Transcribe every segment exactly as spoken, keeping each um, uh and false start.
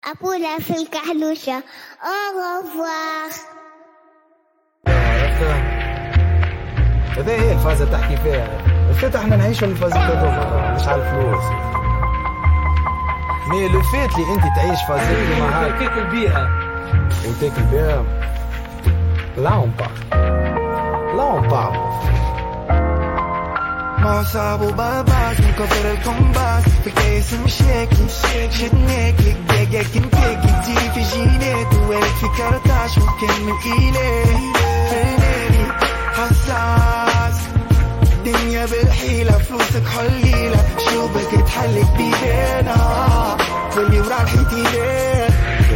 أبولا في الكحلوشة. أوغوفواغ. هذا هي الفازة تحكي فيها. الفات احنا نعيشوا الفازة هذوما مش على الفلوس. مي لو فات اللي انت تعيش فازتي معاك تاكل بيها وتاكل بيها. لا اون با لا اون با ما صعب وباباس من كتر الكومباس في كيس مشاكل شدناكلك دقاق كنتاكي تزيد في جينات ووارد في كرتاش ممكن من إله فناني حساس الدنيا بالحيلة فلوسك حليلة شو بك تحلك بيدينا واللي ورا الحيتيلين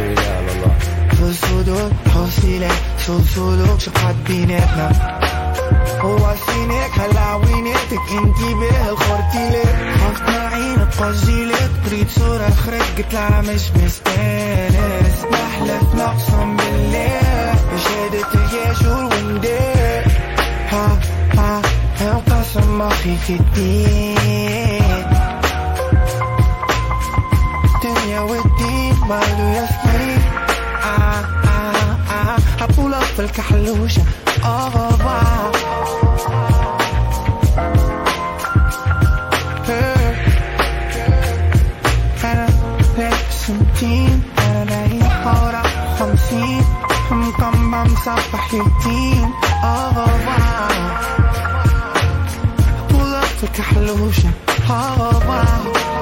فالصدور حوصيلك صوت صدوق شقعد بيناتنا هو سينك هلا وينتك انتي به الخورتيلك حفظنا عينك قصيلك تريد صورة اخرك قلت لها مش مستانس نحلف نقسم بالله بشهادة الياشور وندير ها ها ها وقسم مخي في الدين الدنيا والدين بعده يسمين آه آه آه هبولك في الكحلوشة أغضى أنا لابسنتين أنا نايم حورة خمسين مكمم صبح يتين أغضى هبولك في الكحلوشة أغضى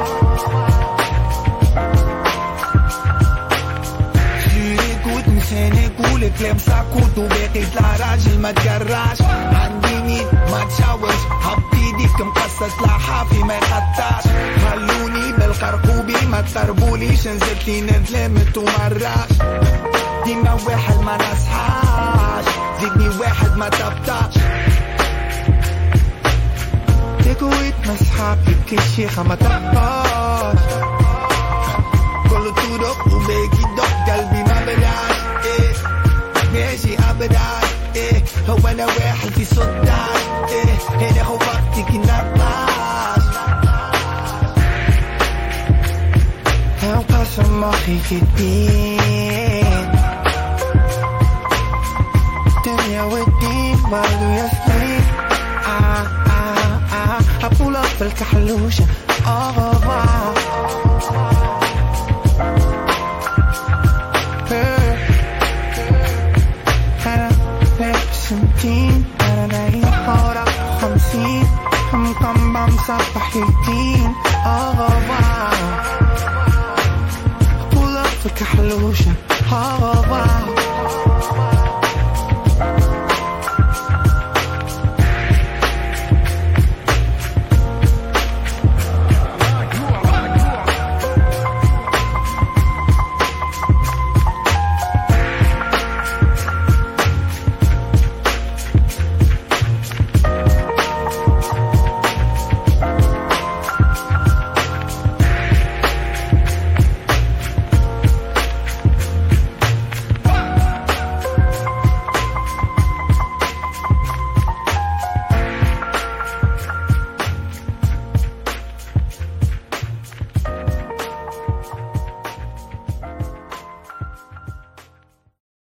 سنة قولك لمسك وباقي طلع راجل ما تجراش عندي مين ما تشاوش هبتيدي كم قصة طلع حافي ما يقطعش خلوني بالقرقوبي ما تقربوليش نزلتي نتلمت ومراش ديما واحد ما نصحاش زيدني واحد ما تبطاش تكويت مسحابي كشيخة ما تبطاش كله تودق وباقي دق قلبي ما بداش ماشي أبدا إيه هو أنا واحد في صداش إيه هنا هو وقتك نقاش هم قسم مخي في الدين الدنيا والدين بعده يسمين آه آه آه هبولك في الكحلوشة أغضى سنتين أنا نايم حورة خمسين مكمم صبح يتين أغضى هبولك في كحلوشة أغضى